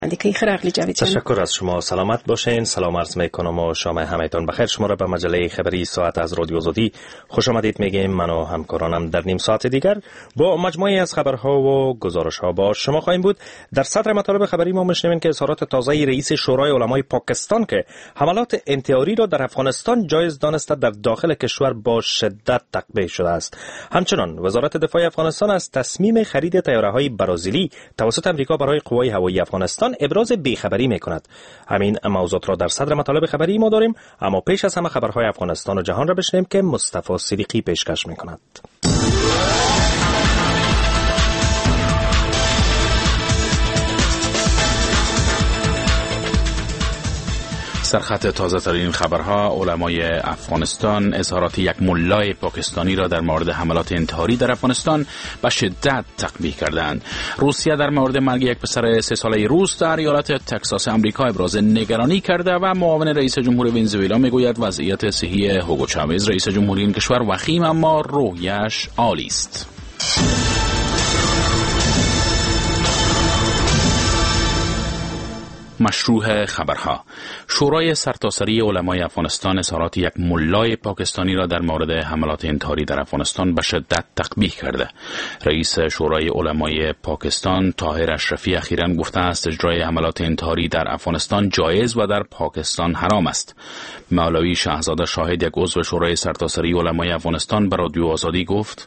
تشکر از شما. سلامت باشین. سلام عرض میکنم و شام همتون بخیر. شما را به مجله خبری ساعت از رادیو آزادی خوش آمدید میگیم. من و همکارانم در نیم ساعت دیگر با مجموعی از خبرها و گزارشها با شما خواهیم بود. در صدر مطالب خبری ما میشنویم که اظهارات تازه رئیس شورای علمای پاکستان که حملات انتحاری را در افغانستان جایز دانسته در داخل کشور با شدت تقبیح شده است. همچنان وزارت دفاع افغانستان از تصمیم خرید طیاره‌های برزیلی توسط آمریکا برای قوای هوایی افغانستان ابراز بیخبری میکند. همین موضوعات را در صدر مطالب خبری ما داریم، اما پیش از همه خبرهای افغانستان و جهان را بشنویم که مصطفی صدیقی پیشکش میکند. سرخط تازه ترین خبرها: علمای افغانستان اظهارات یک ملای پاکستانی را در مورد حملات انتحاری در افغانستان به شدت تقبیح کردند. روسیه در مورد مرگ یک پسر 3 ساله روس در ایالت تگزاس آمریکا ابراز نگرانی کرده و معاون رئیس جمهور ونزوئلا میگوید وضعیت صحی هوگو چاوز رئیس جمهوری این کشور وخیم اما روحیش عالی است. مشروع خبرها: شورای سرتاسری علمای افغانستان اظهارات یک ملای پاکستانی را در مورد حملات انتحاری در افغانستان به شدت تقبیح کرده. رئیس شورای علمای پاکستان طاهر اشرفی اخیراً گفته است اجرای حملات انتحاری در افغانستان جایز و در پاکستان حرام است. مولوی شهزاده شاهد، یک عضو شورای سرتاسری علمای افغانستان، به رادیو آزادی گفت: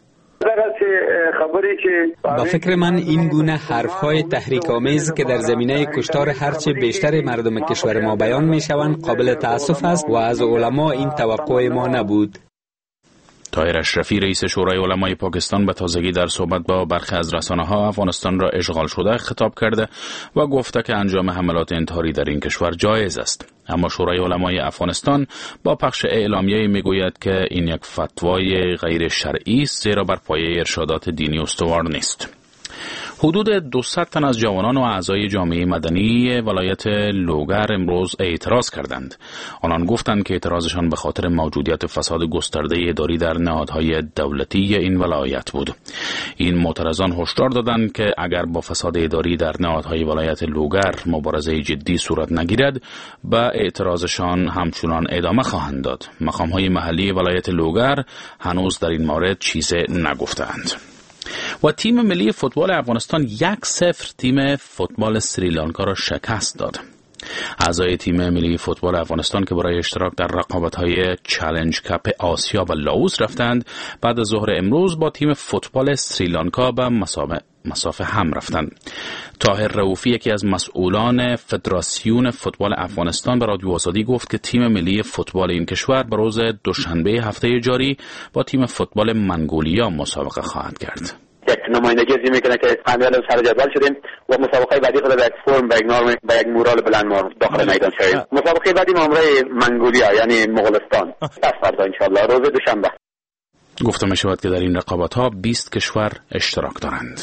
با فکر من این گونه حرفهای تحریک‌آمیز که در زمینه کشتار هرچه بیشتر مردم کشور ما بیان می‌شوند قابل تأسف است و از علما این توقع ما نبود. طاهر اشرفی رئیس شورای علمای پاکستان به تازگی در صحبت با برخی از رسانه‌ها افغانستان را اشغال شده خطاب کرده و گفته که انجام حملات انتحاری در این کشور جایز است. اما شورای علمای افغانستان با پخش اعلامیه‌ای میگوید که این یک فتوای غیر شرعی است، زیرا بر پایه ارشادات دینی استوار نیست. حدود 200 تن از جوانان و اعضای جامعه مدنی ولایت لوگر امروز اعتراض کردند. آنان گفتند که اعتراضشان به خاطر موجودیت فساد گسترده اداری در نهادهای دولتی این ولایت بود. این معترضان هشدار دادند که اگر با فساد اداری در نهادهای ولایت لوگر مبارزه جدی صورت نگیرد به اعتراضشان همچنان ادامه خواهند داد. مقامهای محلی ولایت لوگر هنوز در این مورد چیزی نگفتند. و تیم ملی فوتبال افغانستان 1-0 تیم فوتبال سریلانکا را شکست داد. اعضای تیم ملی فوتبال افغانستان که برای اشتراک در رقابت‌های چالش کاپ آسیا و لاوس رفتند، بعد از ظهر امروز با تیم فوتبال سریلانکا به مسافه هم رفتند. طاهر رؤوفی، یکی از مسئولان فدراسیون فوتبال افغانستان، به رادیو آزادی گفت که تیم ملی فوتبال این کشور به روز دوشنبه هفته جاری با تیم فوتبال منگولیا مسابقه خواهد کرد. یک نمایندگی ازی میکنه که فهمیدن سر جدول شدیم و مسابقه بعدی خود به یک فرم به یک نرم به یک مورال بلند ما داخل میدان شدیم. مسابقه بعدی مامورای منگولیا یعنی مغولستان پس فردا انشالله روز دوشنبه. گفته می شود که در این رقابت ها 20 کشور اشتراک دارند.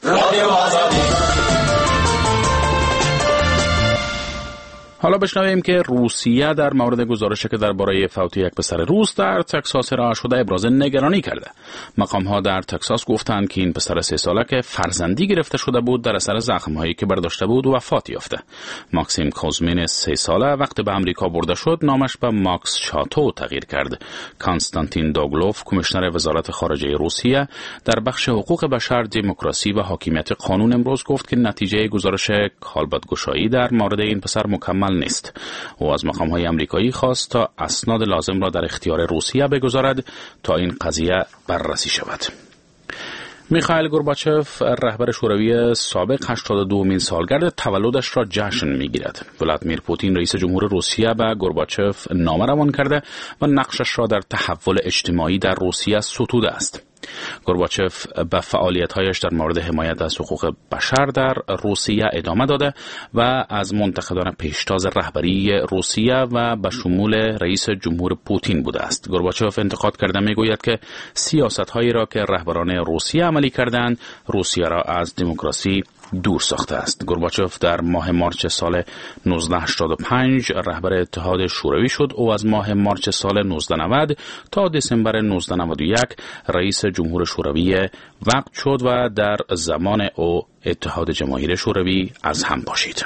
حالا بشنویم که روسیه در مورد گزارشی که درباره فوت یک پسر روس در تگزاس ارائه شده ابراز نگرانی کرده. مقام‌ها در تگزاس گفتند که این پسر 3 ساله که فرزندی گرفته شده بود در اثر زخم‌هایی که برداشته بود وفات یافته. ماکسیم کوزمین 3 ساله وقتی به آمریکا برده شد نامش به ماکس شاتو تغییر کرد. کانستانتین دوگلوف، کمیشنر وزارت خارجه روسیه، در بخش حقوق بشر، دموکراسی و حاکمیت قانون امروز گفت که نتیجه گزارش کالبدگشایی در مورد این پسر مکمل نیست. او از مقام‌های آمریکایی خواست تا اسناد لازم را در اختیار روسیه بگذارد تا این قضیه بررسی شود. میخائیل گورباچف، رهبر شوروی سابق، 82مین سالگرد تولدش را جشن میگیرد. ولادیمیر پوتین، رئیس جمهور روسیه، به گورباچف نامه روان کرده و نقشش را در تحول اجتماعی در روسیه ستوده است. گورباچف به فعالیت‌هایش در مورد حمایت از حقوق بشر در روسیه ادامه داده و از منتقدان پیشتاز رهبری روسیه و به شمول رئیس جمهور پوتین بوده است. گورباچف انتقاد کرده میگوید که سیاست‌هایی را که رهبران روسیه عملی کردند روسیه را از دموکراسی دور ساخته است. گورباچف در ماه مارچ سال 1985 رهبر اتحاد شوروی شد. او از ماه مارچ سال 1990 تا دسامبر 1991 رئیس جمهور شوروی وقت شد و در زمان او اتحاد جماهیر شوروی از هم پاشید.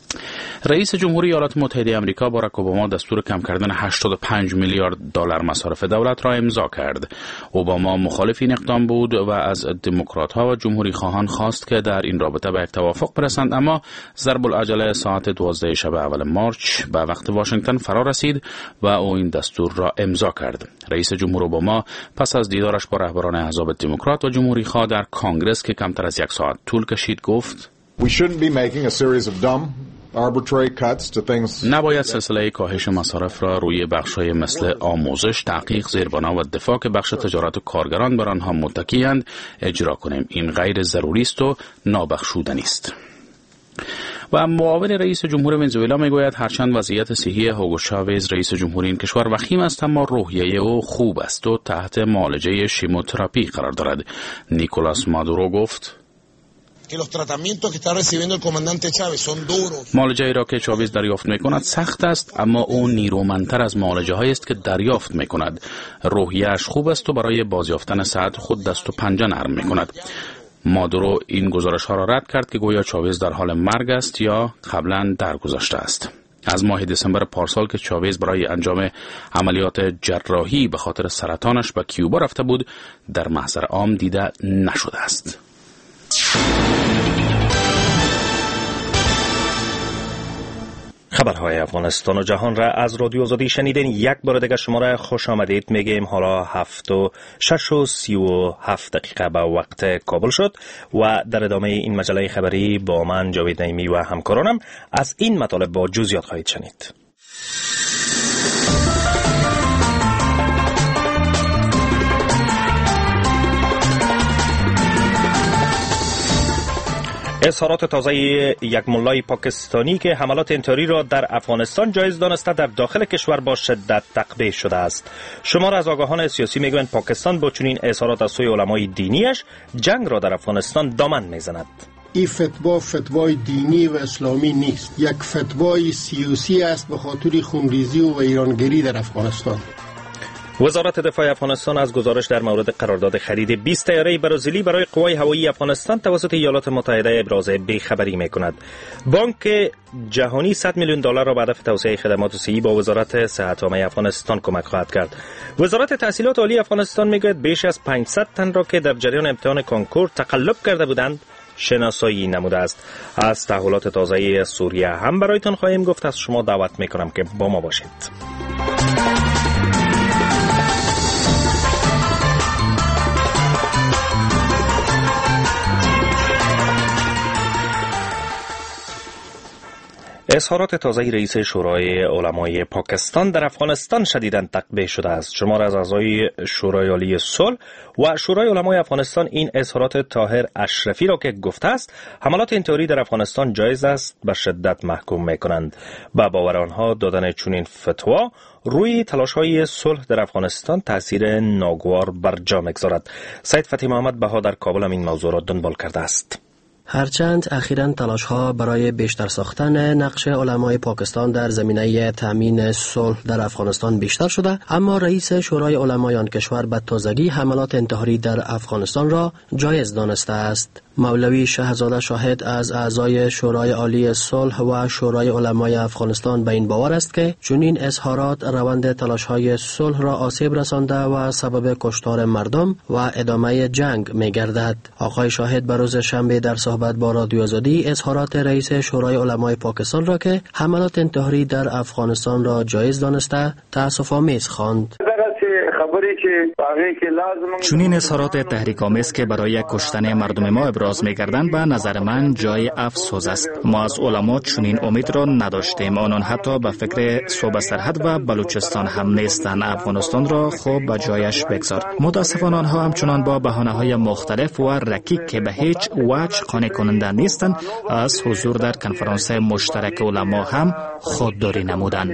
رئیس جمهوری ایالات متحده آمریکا باراک اوباما دستور کم کردن 85 میلیارد دلار مصارف دولت را امضا کرد. اوباما مخالف این اقدام بود و از دموکرات‌ها و جمهوری خواهان خواست که در این رابطه به یک توافق برسند، اما ضرب العجله ساعت 12 شب اول مارچ به وقت واشنگتن فرا رسید و او این دستور را امضا کرد. رئیس جمهور اوباما پس از دیدارش با رهبران احزاب دموکرات و جمهوری خواه در کنگره که کمتر از 1 ساعت طول کشید گفت: نباید سلسله کاهش مصارف را روی بخش‌های مثل آموزش، تحقیق، زیربنا و دفاع که بخش تجارت و کارگران بر آنها متکی‌اند اجرا کنیم. این غیر ضروری است و نابخشودنی است. و معاون رئیس جمهور ونزوئلا میگوید هرچند وضعیت صحی هوگو چاوز رئیس جمهور این کشور وخیم است، اما روحیه او خوب است و تحت معالجه شیموتراپی قرار دارد. نیکولاس مادورو گفت: معالجه‌ای را که چاوز دریافت می‌کند سخت است، اما او نیرومندتر از معالجه‌هایی است که دریافت می‌کند. روحیه‌اش خوب است و برای بازیافتن صحت خود دست و پنجه نرم می‌کند. مادورو این گزارش‌ها را رد کرد که گویا چاوز در حال مرگ است یا قبلاً درگذشته است. از ماه دسامبر پارسال که چاوز برای انجام عملیات جراحی به خاطر سرطانش به کیوبا رفته بود، در محضر عام دیده نشده است. خبرهای افغانستان و جهان را از رادیو آزادی شنیدین. یک بار دیگر شما را خوش آمدید میگیم. حالا 7:37 به وقت کابل شد و در ادامه این مجله خبری با من جاوید نعیمی و همکارانم از این مطالب با جزئیات خواهید شنید. اظهارات تازه یک ملای پاکستانی که حملات انتحاری را در افغانستان جایز دانسته در داخل کشور با شدت تقبیح شده است. شمار از آگاهان سیاسی میگویند پاکستان با چنین اظهارات از سوی علمای دینیش جنگ را در افغانستان دامن میزند. این فتوای دینی و اسلامی نیست، یک فتوای سیاسی است به خاطر خونریزی و ویرانگری در افغانستان. وزارت دفاع افغانستان از گزارش در مورد قرارداد خرید 20 طیاره برزیلی برای قوای هوایی افغانستان توسط ایالات متحده ابراز بیخبری می‌کند. بانک جهانی 100 میلیون دلار را به هدف توسعه خدمات صحی با وزارت صحت عامه افغانستان کمک خواهد کرد. وزارت تحصیلات عالی افغانستان میگوید بیش از 500 تن را که در جریان امتحان کنکور تقلب کرده بودند شناسایی نموده است. از تحولات تازه سوریه هم برایتان خواهیم گفت. از شما دعوت می‌کنم که با ما باشید. اظهارات تازه رئیس شورای علمای پاکستان در افغانستان شدیداً تقبیح شده است. شمار از اعضای شورای عالی صلح و شورای علمای افغانستان این اظهارات طاهر اشرفی را که گفته است حملات انتحاری در افغانستان جایز است به شدت محکوم می‌کنند. با باور آنها دادن چنین فتوا روی تلاش‌های صلح در افغانستان تأثیر ناگوار بر جا می‌گذارد. سید فتحی محمد بها در کابل این موضوع را دنبال کرده است. هرچند اخیراً تلاش‌ها برای بیشتر ساختن نقش علمای پاکستان در زمینه تأمین صلح در افغانستان بیشتر شده، اما رئیس شورای علمای آن کشور به تازگی حملات انتحاری در افغانستان را جایز دانسته است. مولوی شهزاده شاهد از اعضای شورای عالی صلح و شورای علمای افغانستان به این باور است که چنین اظهارات روند تلاش‌های صلح را آسیب رسانده و سبب کشتار مردم و ادامه جنگ می‌گردد. آقای شاهد به روز شنبه در صحبت با رادیو آزادی اظهارات رئیس شورای علمای پاکستان را که حملات انتحاری در افغانستان را جایز دانسته تأسف‌آمیز خواند. چنین اظهارات تحریک‌آمیز که برای کشتن مردم ما ابراز می‌گردند به نظر من جای افسوس است. ما از علما چنین امید را نداشتیم. آنان حتی به فکر صوب سرحد و بلوچستان هم نیستند. افغانستان را خوب به جایش بگذار. متاسفانه آنها همچنان با بهانه‌های مختلف و رکیک که به هیچ وجه قانع کننده نیستند از حضور در کنفرانس مشترک علما هم خودداری نمودند.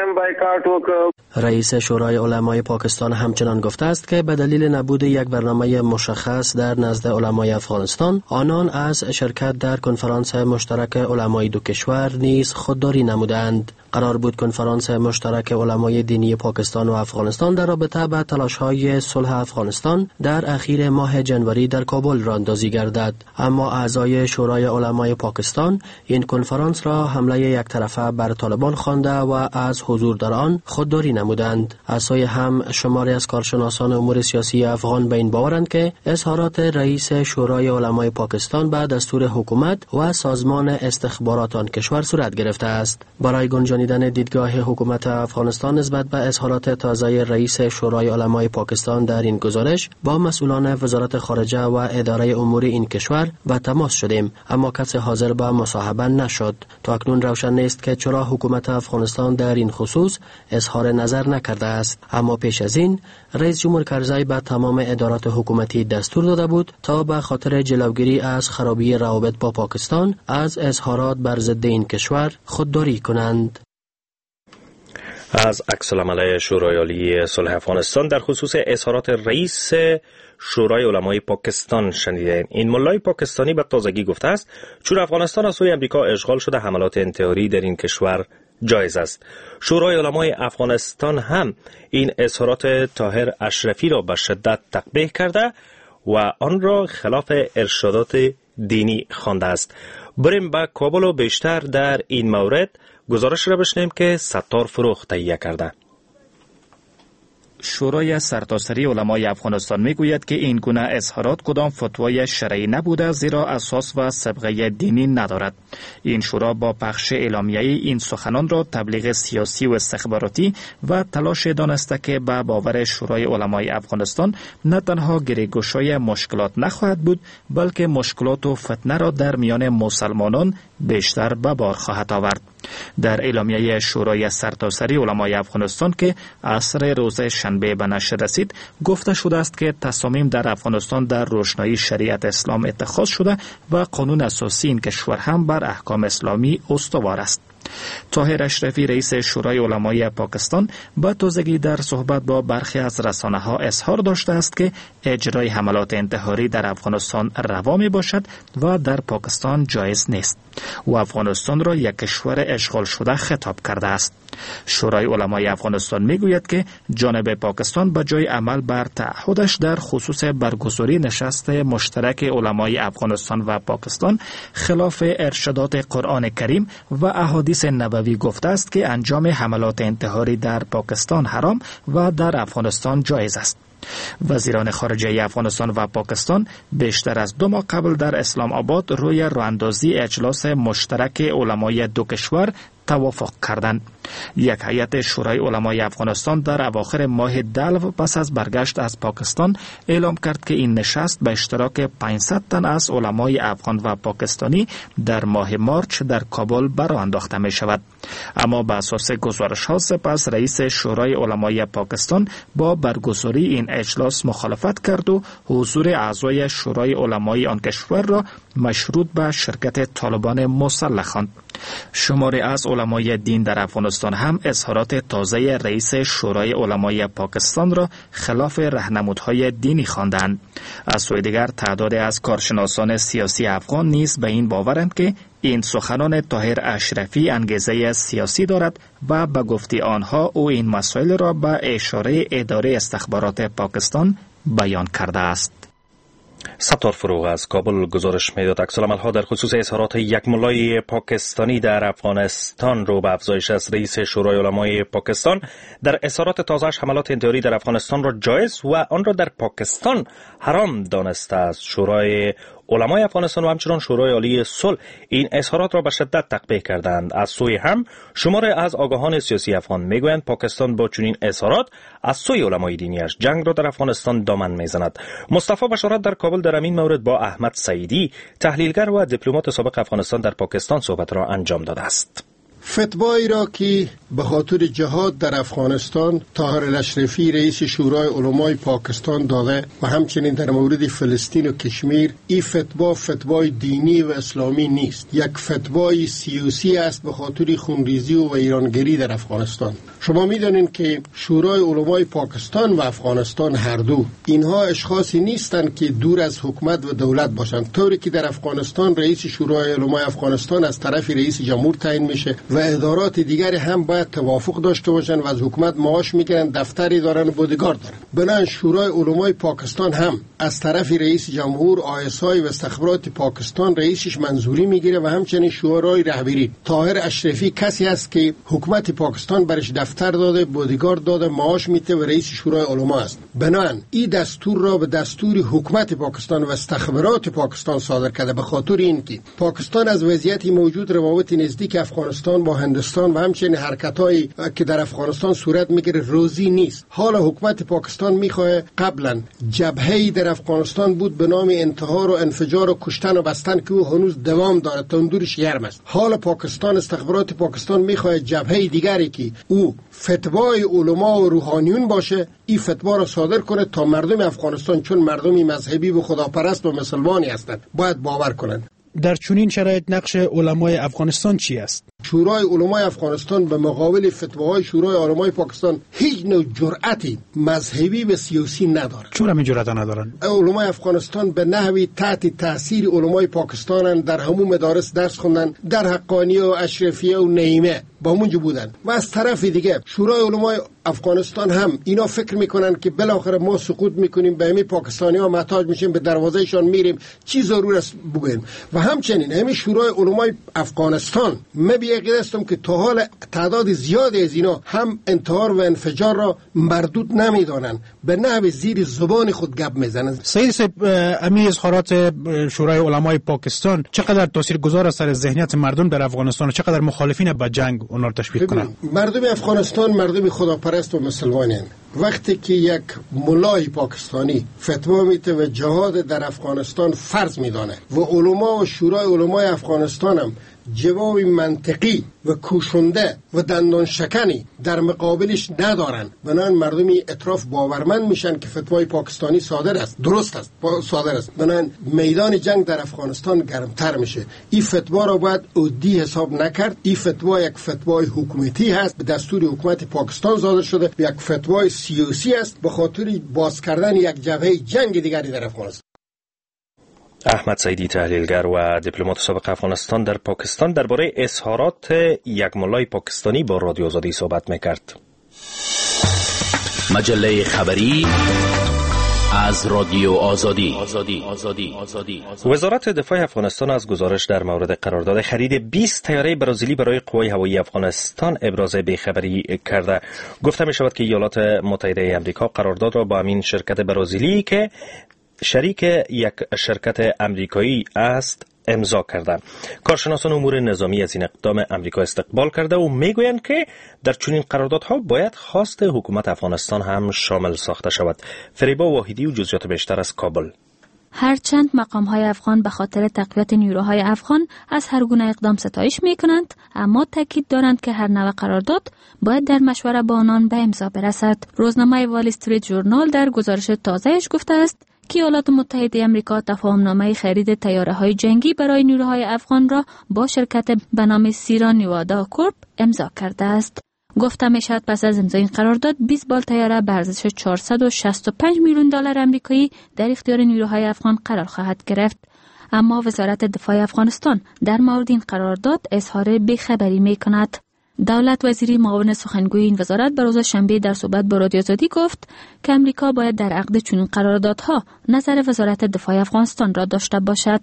رئیس شورای علمای پاکستان همچنان گفته است که به دلیل نبود یک برنامه مشخص در نزد علمای افغانستان آنان از شرکت در کنفرانس مشترک علمای دو کشور نیز خودداری نمودند. قرار بود کنفرانس مشترک علمای دینی پاکستان و افغانستان در رابطه با تلاش‌های صلح افغانستان در اخیر ماه جنوری در کابل راه اندازی گردد، اما اعضای شورای علمای پاکستان این کنفرانس را حمله یک طرفه بر طالبان خوانده و از حضور در آن خودداری نمودند. از سوی هم شماری از کارشناسان امور سیاسی افغان به این باورند که اظهارات رئیس شورای علمای پاکستان به دستور حکومت و سازمان استخبارات آن کشور صورت گرفته است. برای گنجانیدن دیدگاه حکومت افغانستان نسبت به اظهارات تازه رئیس شورای علمای پاکستان در این گزارش با مسئولان وزارت خارجه و اداره امور این کشور به تماس شدیم، اما کسی حاضر به مصاحبه نشد. تا اکنون روشن نیست که چرا حکومت افغانستان در این خصوص اظهار نظر نکرده است، اما پیش از این رئیس جمهور کرزی به تمام ادارات حکومتی دستور داده بود تا به خاطر جلوگیری از خرابی روابط با پاکستان از اظهارات بر ضد این کشور خودداری کنند. از عکس‌العمل شورای عالی صلح افغانستان در خصوص اظهارات رئیس شورای علمای پاکستان شنیدین. این ملای پاکستانی به تازگی گفته است چون افغانستان از سوی امریکا اشغال شده حملات انتحاری در این کشور جایز است. شورای علمای افغانستان هم این اظهارات طاهر اشرفی را به شدت تقبیح کرده و آن را خلاف ارشادات دینی خوانده است. بریم به کابل و بیشتر در این مورد گزارش را بشنویم که ستار فروغ تهیه کرده. شورای سرتاسری علمای افغانستان میگوید که این گونه اظهارات کدام فتوای شرعی نبوده، زیرا اساس و سابقه دینی ندارد. این شورا با پخش اعلامیه این سخنان را تبلیغ سیاسی و استخباراتی و تلاش دانسته که به باور شورای علمای افغانستان نه تنها گریگوشای مشکلات نخواهد بود، بلکه مشکلات و فتنه را در میان مسلمانان بیشتر به بار خواهد آورد. در اعلامیه شورای سرتاسری علمای افغانستان که عصر روز شنبه به نشر رسید گفته شده است که تصامیم در افغانستان در روشنایی شریعت اسلام اتخاذ شده و قانون اساسی این کشور هم بر احکام اسلامی استوار است. طاهر اشرفی رئیس شورای علمای پاکستان با تازگی در صحبت با برخی از رسانه‌ها اظهار داشته است که اجرای حملات انتحاری در افغانستان روا می باشد و در پاکستان جایز نیست و افغانستان را یک کشور اشغال شده خطاب کرده است. شورای علمای افغانستان می گوید که جانب پاکستان به جای عمل بر تعهدش در خصوص برگزاری نشست مشترک علمای افغانستان و پاکستان خلاف ارشادات قرآن کریم و احادیث نبوی گفته است که انجام حملات انتحاری در پاکستان حرام و در افغانستان جایز است. وزیران خارجه افغانستان و پاکستان بیشتر از 2 ماه قبل در اسلام آباد روی راهاندازی اجلاس مشترک علمای دو کشور توافق کردند. یک هیئت شورای علمای افغانستان در اواخر ماه دلو پس از برگشت از پاکستان اعلام کرد که این نشست به اشتراک 500 تن از علمای افغان و پاکستانی در ماه مارچ در کابل برآ انداخته می شود. اما بر اساس گزارش ها سپس رئیس شورای علمای پاکستان با برگزاری این اجلاس مخالفت کرد و حضور اعضای شورای علمای آن کشور را مشروط به شرکت طالبان مسلح خواند. شماری از علمای دین در افغانستان هم اظهارات تازه رئیس شورای علمای پاکستان را خلاف راهنمودهای دینی خواندند. از سوی دیگر تعدادی از کارشناسان سیاسی افغان نیز به این باورند که این سخنان طاهر اشرفی انگیزه سیاسی دارد و به گفته آنها او این مسائل را به اشاره اداره استخبارات پاکستان بیان کرده است. ستار فروغ از کابل گزارش میداد. عکس‌العمل‌ها در خصوص اظهارات یک ملای پاکستانی در افغانستان رو به افزایش از رئیس شورای علمای پاکستان در اظهارات تازه‌اش حملات انتحاری در افغانستان را جایز و آن را در پاکستان حرام دانسته است. شورای علمای افغانستان و همچنان شورای عالی صلح این اظهارات را به شدت تقبیح کردند. از سوی هم شماری از آگاهان سیاسی افغان میگویند پاکستان با چنین اظهارات از سوی علمای دینیش جنگ را در افغانستان دامن میزند. مصطفی بشارت در کابل در این مورد با احمد سعیدی تحلیلگر و دیپلمات سابق افغانستان در پاکستان صحبت را انجام داده است. فتوایی را که به خاطر جهاد در افغانستان طاهر اشرفی رئیس شورای علمای پاکستان داده و همچنین در مورد فلسطین و کشمیر، این فتوای دینی و اسلامی نیست، یک فتوای سیاسی است به خاطر خونریزی و ویرانگری در افغانستان. شما میدانید که شورای علمای پاکستان و افغانستان هر دو اینها اشخاصی نیستند که دور از حکومت و دولت باشند، طوری که در افغانستان رئیس شورای علمای افغانستان از طرف رئیس جمهور تعیین میشه و ادارات دیگری هم باید توافق داشته باشند و از حکومت معاش میگیرن، دفتری دارن و بودیگارد دارن. بنابراین شورای علمای پاکستان هم از طرف رئیس جمهور آیسای و استخبارات پاکستان رئیسش منظوری میگیره و همچنین شورای رهبری طاهر اشرفی کسی است که حکومت پاکستان برش دفتر داده، بودیگارد داده، معاش میده و رئیس شورای علما است. بنابراین این دستور را به دستور حکومت پاکستان و استخبارات پاکستان صادر کرده به خاطر اینکه پاکستان از وضعیتی موجود روابط نزدیک افغانستان با هندوستان و همچنین حرکتایی که در افغانستان صورت میگیره روزی نیست. حالا حکومت پاکستان میخواد قبلا جبهه‌ای در افغانستان بود به نام انتحار و انفجار و کشتن و بستن که او هنوز دوام داره، تندورش گرم است. حالا پاکستان استخبارات پاکستان میخواد جبهه دیگری که او فتوای علما و روحانیون باشه این فتوا را صادر کنه تا مردم افغانستان چون مردمی مذهبی و خداپرست و مسلمانی هستند باید باور کنند. در چنین شرایط نقش علمای افغانستان چی است؟ شورای علمای افغانستان به مقابل فتواهای شورای علمای پاکستان هیچ نوع جرأتی مذهبی و سیاسی نداره. چرا این جرأت ندارن؟ علمای افغانستان به نحوی تحت تاثیر علمای پاکستان در همون مدارس درس خوندن، در حقانیه و اشرفیه و نعیمه با اونجا بودن و از طرف دیگه شورای علمای افغانستان هم اینا فکر میکنن که بالاخره ما سقوط میکنیم به همین پاکستانی ها محتاج میشیم، به دروازهشان میریم، چی ضرور است بگویم. و همچنین همین شورای علمای افغانستان عقیده هستم که تا حال تعداد زیادی از اینا هم انتحار و انفجار را مردود نمیدانند، به نحو زیر زبان خود گپ میزنند. سید صاحب، امی اظهارات شورای علمای پاکستان چقدر تاثیرگذار است در ذهنیت مردم در افغانستان و چقدر مخالفین با جنگ اونا رو تشویق کنند؟ مردم افغانستان مردم خداپرست و مسلمانند. وقتی که یک مولای پاکستانی فتوا میده و جهاد در افغانستان فرض میدانه و علما و شورای علمای افغانستان هم جواب منطقی و کوشنده و دندان شکنی در مقابلش ندارن، بنابراین مردمی اطراف باورمند میشن که فتوای پاکستانی صادر است، درست است، صادر است. بنابراین میدان جنگ در افغانستان گرمتر میشه. این فتوا را باید عادی حساب نکرد. این فتوا یک فتوای حکومتی هست، به دستور حکومت پاکستان صادر شده، یک فتوای سیاسی است به خاطر باز کردن یک جبهه جنگ دیگری در افغانستان. احمد سیدی، تحلیلگر و دیپلمات سابق افغانستان در پاکستان، درباره اظهارات یک مولای پاکستانی با رادیو آزادی صحبت میکرد. مجله خبری از رادیو آزادی. وزارت دفاع افغانستان از گزارش در مورد قرارداد خرید 20 طیاره برزیلی برای قوای هوایی افغانستان ابراز بیخبری کرده. گفته می شود که ایالات متحده آمریکا قرارداد را با همین شرکت برزیلی که شریک یک شرکت امریکایی است امضا کرده. کارشناسان امور نظامی از این اقدام امریکا استقبال کرده و میگویند که در چنین قراردادها باید خواست حکومت افغانستان هم شامل ساخته شود. فریبا واحدی و جزئیات بیشتر از کابل. هرچند مقام‌های افغان به خاطر تقویت نیروهای افغان از هر گونه اقدام ستایش می‌کنند، اما تاکید دارند که هر نوع قرارداد باید در مشوره با آنان به امضا برسد. روزنامه وال استریت ژورنال در گزارش تازه‌اش گفته است که ایالات متحده آمریکا تفاهمنامه خرید طیاره‌های جنگی برای نیروهای افغان را با شرکت به نام سیرا نیوادا کورپ امضا کرده است. گفته میشد پس از امضای این قرارداد 20 بال طیاره به ارزش 465 میلیون دلار آمریکایی در اختیار نیروهای افغان قرار خواهد گرفت. اما وزارت دفاع افغانستان در مورد این قرارداد اظهار بیخبری میکند. دولت وزیری معاون سخنگوی این وزارت به روز شنبه در صحبت با رادیو آزادی گفت که امریکا باید در عقد چنین قراردادها نظر وزارت دفاع افغانستان را داشته باشد.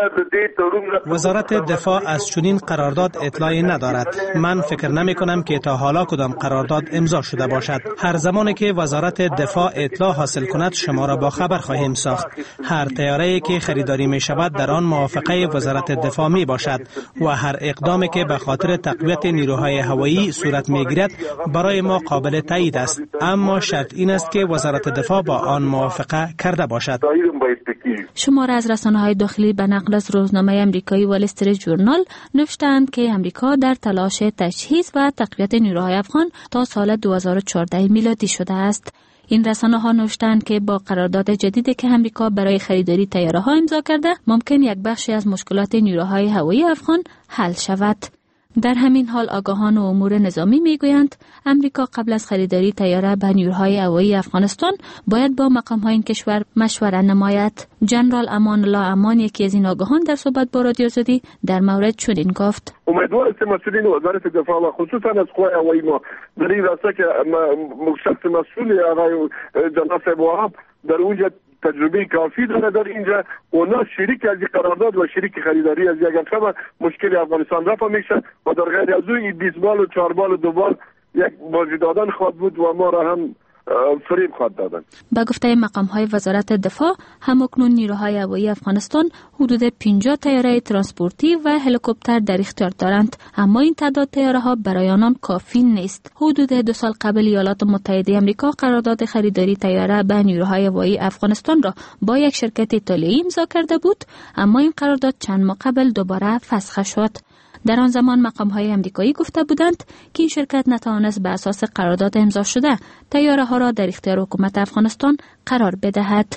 وزارت دفاع از چنین قرارداد اطلاعی ندارد. من فکر نمی کنم که تا حالا کدام قرارداد امضا شده باشد. هر زمانی که وزارت دفاع اطلاع حاصل کند شما را با خبر خواهیم ساخت. هر طیاره‌ای که خریداری می شود در آن موافقه وزارت دفاع می باشد و هر اقدامی که به خاطر تقویت نیروهای هوایی صورت میگیرد برای ما قابل تایید است، اما شرط این است که وزارت دفاع با آن موافقه کرده باشد. شماره از رسانه‌های داخلی به نقل از روزنامه آمریکایی وال استریت ژورنال نوشتند که آمریکا در تلاش تجهیز و تقویت نیروهای افغان تا سال 2014 میلادی شده است. این رسانه‌ها نوشتند که با قرارداد جدیدی که آمریکا برای خریداری طیاره‌ها امضا کرده، ممکن یک بخشی از مشکلات نیروهای هوایی افغان حل شود. در همین حال آگاهان امور نظامی میگویند امریکا قبل از خریداری طیاره به نیروهای هوایی افغانستان باید با مقام‌های این کشور مشوره نماید. جنرال امان الله امان، یکی از این آگاهان، در صحبت با رادیو آزادی در مورد چنین گفت: امیدوار هستیم مسئولین وزارت دفاع و خصوصا از قوای هوایی ما در این راسته که شخص مسئول آقای جناب صاحب وهاب در اونجا تجربه کافی داره در اینجا، اونا شریک از این قرارداد و شریک خریداری از یک شب مشکل افغانستان رفع میشه و در غیر از اون 20 بال و 4 بال و 2 بال یک بازی دادن خواهد بود و ما را هم فریب خواهد دادن. با گفته مقام‌های وزارت دفاع، همکنون نیروهای هوایی افغانستان حدود 50 طیاره ترانسپورتی و هلیکوپتر در اختیار دارند، اما این تعداد طیاره‌ها برای آنان کافی نیست. حدود 2 سال قبل ایالات متحده آمریکا قرارداد خریداری طیاره به نیروهای هوایی افغانستان را با یک شرکت ایتالیایی امضا کرده بود، اما این قرارداد چند ماه قبل دوباره فسخ شد. در آن زمان مقام‌های آمریکایی گفته بودند که این شرکت نتوانست به اساس قرارداد امضا شده طیاره‌ها را در اختیار حکومت افغانستان قرار بدهد.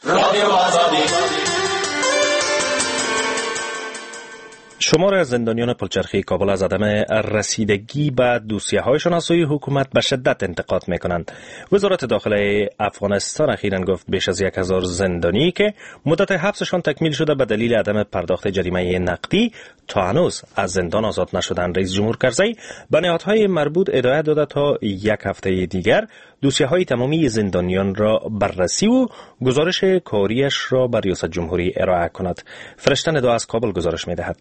شمار از زندانیان پلچرخی کابل از عدم رسیدگی به دوسیه‌های شناسایی حکومت به شدت انتقاد می‌کنند. وزارت داخله افغانستان اخیراً گفت بیش از 1000 زندانی که مدت حبسشان تکمیل شده به دلیل عدم پرداخت جریمه نقدی تا هنوز از زندان آزاد نشدند. رئیس جمهور کرزی به نهادهای مربوط هدایت داده تا 1 هفته دیگر دوسیه‌های تمامی زندانیان را بررسی و گزارش کاریش را به ریاست جمهوری ارائه کند. فرشته ندو از کابل گزارش می‌دهد.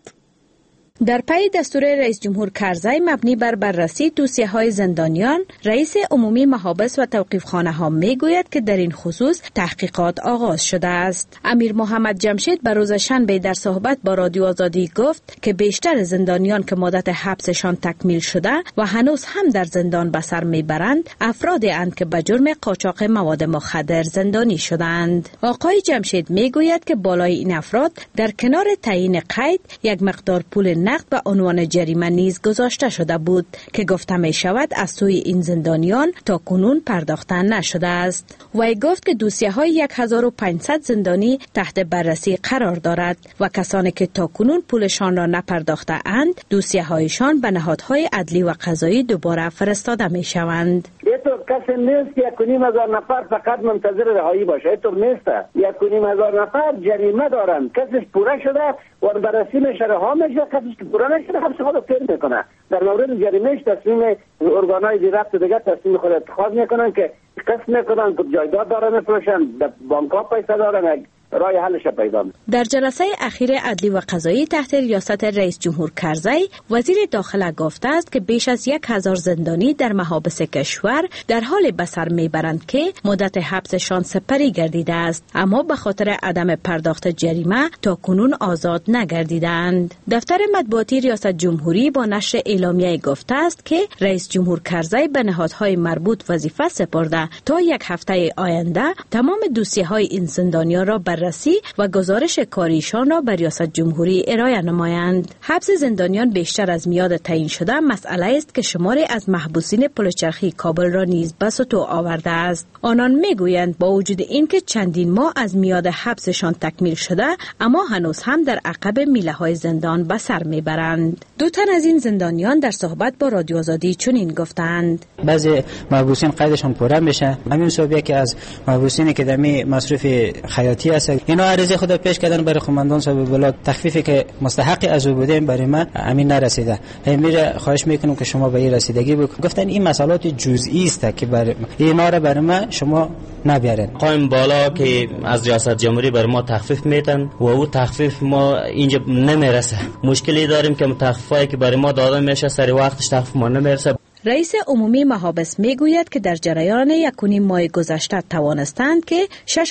در پی دستور رئیس جمهور کرزی مبنی بر بررسی دوسیه‌های زندانیان، رئیس عمومی محابس و توقیفخانه‌ها میگوید که در این خصوص تحقیقات آغاز شده است. امیر محمد جمشید به روز شنبه در صحبت با رادیو آزادی گفت که بیشتر زندانیان که مدت حبسشان تکمیل شده و هنوز هم در زندان به سر میبرند، افرادی اند که به جرم قاچاق مواد مخدر زندانی شدند. آقای جمشید میگوید که بالای این افراد در کنار تعیین قید یک مقدار پول نقد به عنوان جریمه نیز گذاشته شده بود که گفته می شود از سوی این زندانیان تا کنون پرداخته نشده است. وی گفت که دوسیه‌های 1500 زندانی تحت بررسی قرار دارد و کسانی که تا کنون پولشان را نپرداخته اند، دوسیه‌هایشان به نهادهای عدلی و قضایی دوباره فرستاده می شوند. اینطور کسی نیست که 1500 نفر فقط منتظر رهایی باشه. اینطور نیست. 1500 نفر جریمه دارند. کسیش پوره شده و بررسی میشه، رها میشه. کسیش که پوره نشده حبس خود رو فعل میکنه. در مورد جریمهش تصمیم ارگانهای ربط دیگه تصمیم خود اتخاذ میکنن که قسط میکنن که جایداد دارن میفروشن، بانک ها پیسه دارن، رای حلش پیدا میشه. در جلسه اخیر عدلی و قضایی تحت ریاست رئیس جمهور کرزی، وزیر داخله گفته است که بیش از 1000 زندانی در محابس کشور در حال به سر میبرند که مدت حبسشان سپری گردیده است، اما به خاطر عدم پرداخت جریمه تا کنون آزاد نگردیدند. دفتر مطبوعاتی ریاست جمهوری با نشر اعلامیه گفته است که رئیس جمهور کرزی به نهادهای مربوط وظیفه سپرده تا 1 هفته آینده تمام دوسیه‌های این زندانیان را بررسی و گزارش کاریشان را به ریاست جمهوری ارائه نمایند. حبس زندانیان بیشتر از میاد تعیین شده مسئله است که شماری از محبوسین پلچرخی کابل را نیز به سطوح آورده است. آنان میگویند با وجود اینکه چندین ماه از میاد حبسشان تکمیل شده، اما هنوز هم در عقب میله‌های زندان به سر میبرند. 2 تن از این زندانیان در صحبت با رادیو آزادی چنین گفتند: بعضی محبوسین قیدشون پوره میشه. همین صوبیه که از محبوسینی که دمی مصرف حیاتی است، اینا عرضه خود پیش کردن برای قماندان صاحب بلاک، تخفیفی که مستحق از او بودیم برای ما همین نرسیده. همین خواهش میکنم که شما به این رسیدگی بکنید. گفتن این مسائلات جزئی است که برای اینا را برای ما شما نبیارین. قایم بالا که از ریاست جمهوری برای ما تخفیف میدن و او تخفیف ما اینجا نمیرسه. مشکلی داریم که تخفیفی که برای ما داده میشه سری وقتش تخفیف ما نمیرسه. رئیس عمومی محابس میگوید که در جریان 1.5 ماه گذشته توانستند که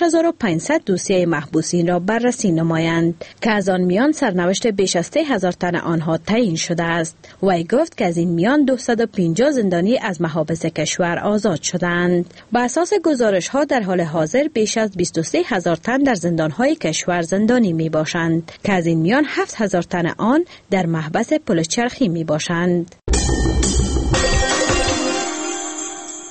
6500 دوسیه محبوسین را بررسی نمایند که از آن میان سرنوشت بیش از 3000 تن آنها تعیین شده است. وی گفت که از این میان 250 زندانی از محابس کشور آزاد شدند. بر اساس گزارش ها در حال حاضر بیش از 23000 تن در زندان های کشور زندانی می باشند که از این میان 7000 تن آن در محبس پلچرخی می باشند.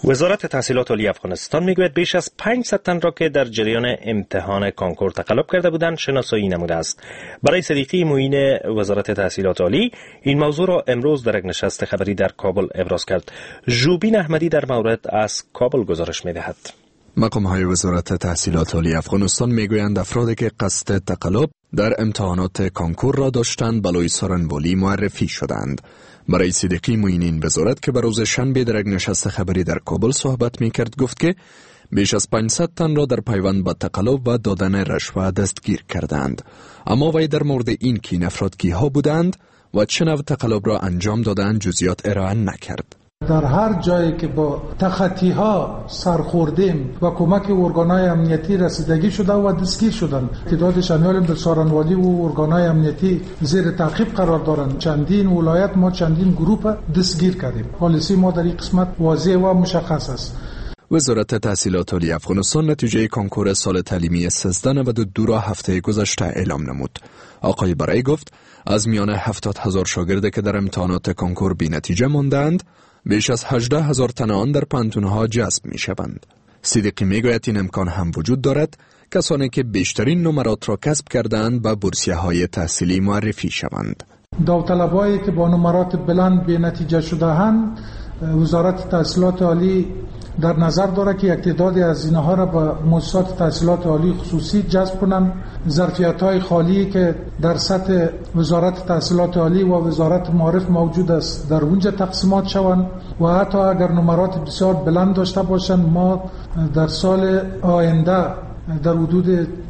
وزارت تحصیلات عالی افغانستان میگوید بیش از 500 تن را که در جریان امتحان کانکور تقلب کرده بودند شناسایی نموده است. برای صدیقی معین وزارت تحصیلات عالی این موضوع را امروز در یک نشست خبری در کابل ابراز کرد. ژوبین احمدی در مورد از کابل گزارش میدهد. مقام‌های وزارت تحصیلات عالی افغانستان میگویند افرادی که قصد تقلب در امتحانات کانکور را داشتند بلای سارنوالی معرفی شدند. برای صدیقی معین این وزارت که به روز شنبه در یک نشست خبری در کابل صحبت میکرد گفت که بیش از 500 تن را در پیوند به تقلب و دادن رشوه دستگیر کردند. اما وی در مورد این که این افراد کیها بودند و چه نوع تقلب را انجام دادند جزئیات ارائه نکرد. در هر جایی که با تخطی ها سرخوردیم و کمک ارگانهای امنیتی رسیدگی شده و دستگیر شدند. تعداد شامل در سارنوالی و ارگانهای امنیتی زیر تعقیب قرار دارند. چندین ولایت ما چندین گروه دستگیر کردیم. پالیسی ما در این قسمت واضح و مشخص است. وزارت تحصیلات عالی افغانستان نتیجه کانکور سال تعلیمی 1392 را هفته گذشته اعلام نمود. آقای برای گفت از میان 70,000 شاگرد که در امتحانات کانکور بی نتیجه ماندند بیش از 18,000 تن آن در پانتونها جذب می شوند. صدیقی می گوید این امکان هم وجود دارد کسانی که بیشترین نمرات را کسب کردند به بورسیه های تحصیلی معرفی شوند. داوطلبایی که با نمرات بلند بی نتیجه شده‌اند وزارت تحصیلات عالی در نظر دارد که یک تعدادی از اینها را به مؤسسات تحصیلات عالی خصوصی جذب کنند. ظرفیت‌های خالی که در سطح وزارت تحصیلات عالی و وزارت معارف موجود است در اونجا تقسیمات شوند و حتی اگر نمرات بسیار بلند داشته باشند ما در سال آینده در حدود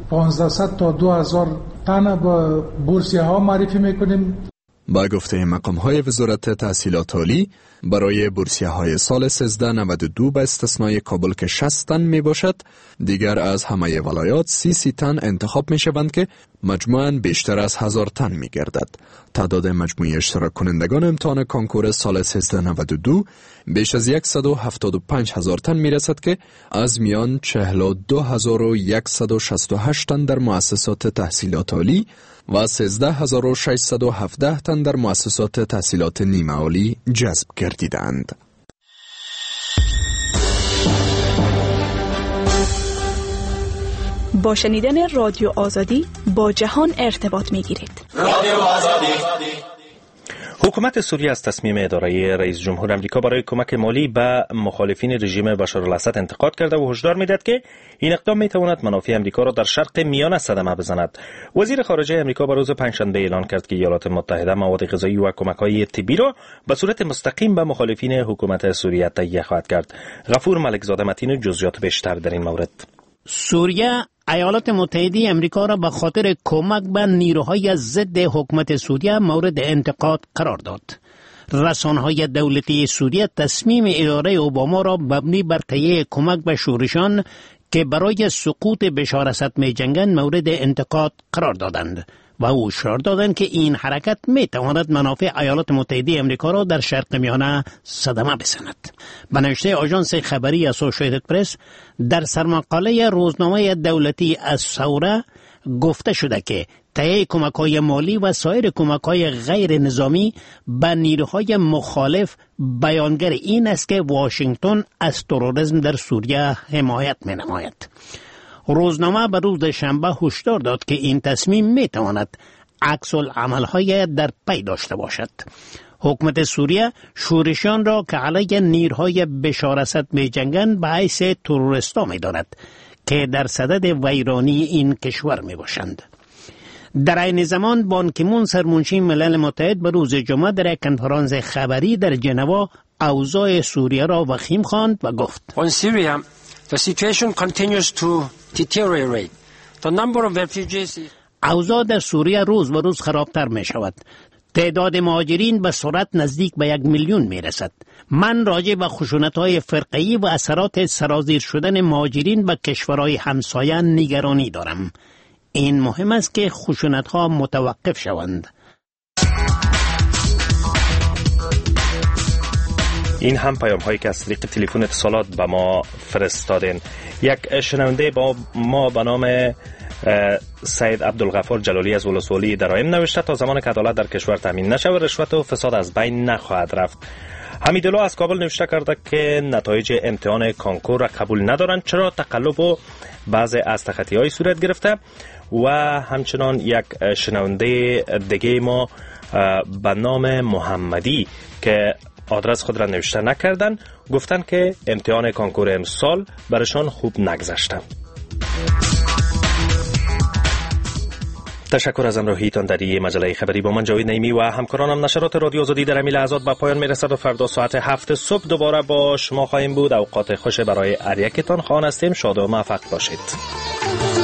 1500 تا 2000 تن به بورسیه ها معرفی میکنیم. با گفته مقام‌های وزارت تحصیلات عالی برای بورسیه های سال 1392 به استثنای کابل که 60 تن می باشد دیگر از همه ولایات 30 تن انتخاب می شوند که مجموعاً بیشتر از 1000 تن می گردد. تعداد مجموعی اشتراک کنندگان امتحان کانکور سال 1392 بیش از 175,000 تن می رسد که از میان 42,168 تن در مؤسسات تحصیلات عالی و 13,617 تن در مؤسسات تحصیلات نیمه عالی جذب گردیدند. با شنیدن رادیو آزادی با جهان ارتباط می‌گیرید. رادیو آزادی. حکومت سوریه از تصمیم اداره رئیس جمهور آمریکا برای کمک مالی به مخالفین رژیم بشارالاسد انتقاد کرده و هشدار می‌دهد که این اقدام می‌تواند منافع آمریکا را در شرق میانه صدمه بزند. وزیر خارجه آمریکا به روز پنجشنبه اعلان کرد که ایالات متحده مواد غذایی و کمک‌های طبی را به صورت مستقیم به مخالفین حکومت سوریه تهیه خواهد کرد. غفور ملکزاده متین جزئیات بیشتر در این مورد. سوریه ایالات متحده آمریکا را به خاطر کمک به نیروهای ضد حکومت سوریه مورد انتقاد قرار داد. رسانه‌های دولتی سوریه تصمیم اداره اوباما را مبنی بر تهیه کمک به شورشان که برای سقوط بشار اسد می‌جنگند مورد انتقاد قرار دادند و او هشدار دادند که این حرکت می‌تواند منافع ایالات متحده آمریکا را در شرق میانه صدمه بزند. به نوشته آژانس خبری اسوسییتد پرس در سرمقاله روزنامه دولتی الثوره گفته شده که تهیه کمک‌های مالی و سایر کمک‌های غیر نظامی به نیروهای مخالف بیانگر این است که واشنگتن از تروریسم در سوریه حمایت می‌نماید. روزنامه به روز شنبه هشدار داد که این تصمیم می‌تواند عکس العمل‌های در پی داشته باشد. حکومت سوریه شورشیان را که علیه نیروهای بشار اسد می‌جنگند به حیث تروریستا می‌داند که در صدد ویرانی این کشور می‌باشند. در این زمان بان کی مون سرمنشی ملل متحد به روز جمعه در یک کنفرانس خبری در ژنوا اوضاع سوریه را وخیم خواند و گفت: On Syria, the situation continues to deteriorate. The number of refugees اوضاع در سوریه روز و روز خرابتر می شود. تعداد مهاجرین به سرعت نزدیک به 1 میلیون می رسد. من راجع به خشونت‌های فرقه‌ای و اثرات سرازیر شدن مهاجرین به کشورهای همسایه نگرانی دارم. این مهم است که خشونت‌ها متوقف شوند. این هم پیام هایی که از طریق تلفن اتصالات به ما فرستادین. یک شنونده با ما به نام سید عبدالغفار جلالی از ولسوالی درایم نوشته تا زمان که عدالت در کشور تامین نشود رشوت و فساد از بین نخواهد رفت. حمیدالله از کابل نوشته کرده که نتایج امتحان کانکور را قبول ندارند چرا تقلب و بعض از تخطی‌های صورت گرفته. و همچنان یک شنونده دیگه ما به نام محمدی که آدرس خود را نوشته نکردن گفتن که امتحان کانکور امسال برشان خوب نگذشته. تشکر از همراهیتان در این مجله خبری. با من جاوید نعیمی و همکارانم نشرات رادیو آزادی در این لحظات به پایان میرسد و فردا ساعت 7 صبح دوباره با شما خواهیم بود. اوقات خوش برای هر یکتان. خواهان هستیم. شاد و موفق باشید.